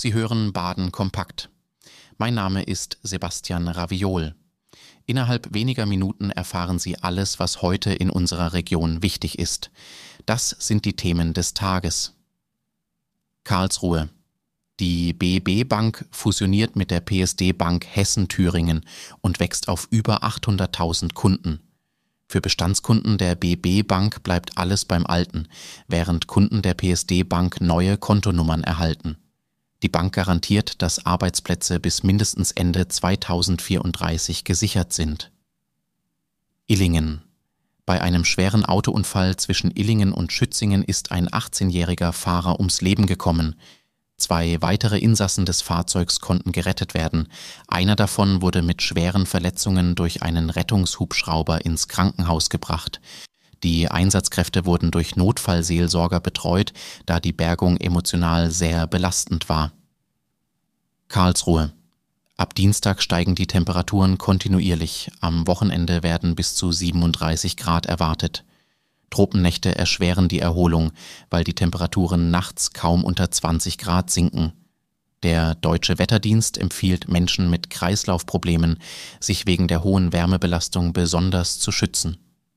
Sie hören Baden kompakt. Mein Name ist Sebastian Raviol. Innerhalb weniger Minuten erfahren Sie alles, was heute in unserer Region wichtig ist. Das sind die Themen des Tages. Karlsruhe. Die BB Bank fusioniert mit der PSD Bank Hessen-Thüringen und wächst auf über 800.000 Kunden. Für Bestandskunden der BB Bank bleibt alles beim Alten, während Kunden der PSD Bank neue Kontonummern erhalten. Die Bank garantiert, dass Arbeitsplätze bis mindestens Ende 2034 gesichert sind. Illingen. Bei einem schweren Autounfall zwischen Illingen und Schützingen ist ein 18-jähriger Fahrer ums Leben gekommen. 2 weitere Insassen des Fahrzeugs konnten gerettet werden. Einer davon wurde mit schweren Verletzungen durch einen Rettungshubschrauber ins Krankenhaus gebracht. Die Einsatzkräfte wurden durch Notfallseelsorger betreut, da die Bergung emotional sehr belastend war. Karlsruhe. Ab Dienstag steigen die Temperaturen kontinuierlich. Am Wochenende werden bis zu 37 Grad erwartet. Tropennächte erschweren die Erholung, weil die Temperaturen nachts kaum unter 20 Grad sinken. Der Deutsche Wetterdienst empfiehlt Menschen mit Kreislaufproblemen, sich wegen der hohen Wärmebelastung besonders zu schützen.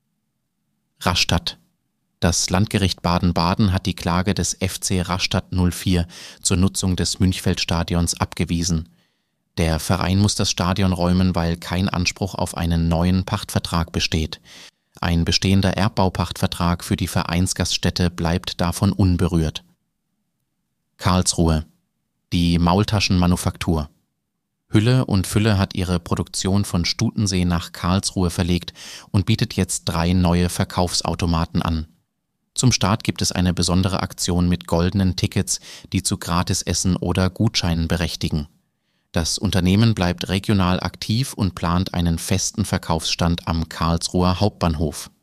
Rastatt. Das Landgericht Baden-Baden hat die Klage des FC Rastatt 04 zur Nutzung des Münchfeldstadions abgewiesen. Der Verein muss das Stadion räumen, weil kein Anspruch auf einen neuen Pachtvertrag besteht. Ein bestehender Erbbaupachtvertrag für die Vereinsgaststätte bleibt davon unberührt. Karlsruhe. Die Maultaschenmanufaktur. Hülle und Fülle hat ihre Produktion von Stutensee nach Karlsruhe verlegt und bietet jetzt 3 neue Verkaufsautomaten an. Zum Start gibt es eine besondere Aktion mit goldenen Tickets, die zu Gratisessen oder Gutscheinen berechtigen. Das Unternehmen bleibt regional aktiv und plant einen festen Verkaufsstand am Karlsruher Hauptbahnhof.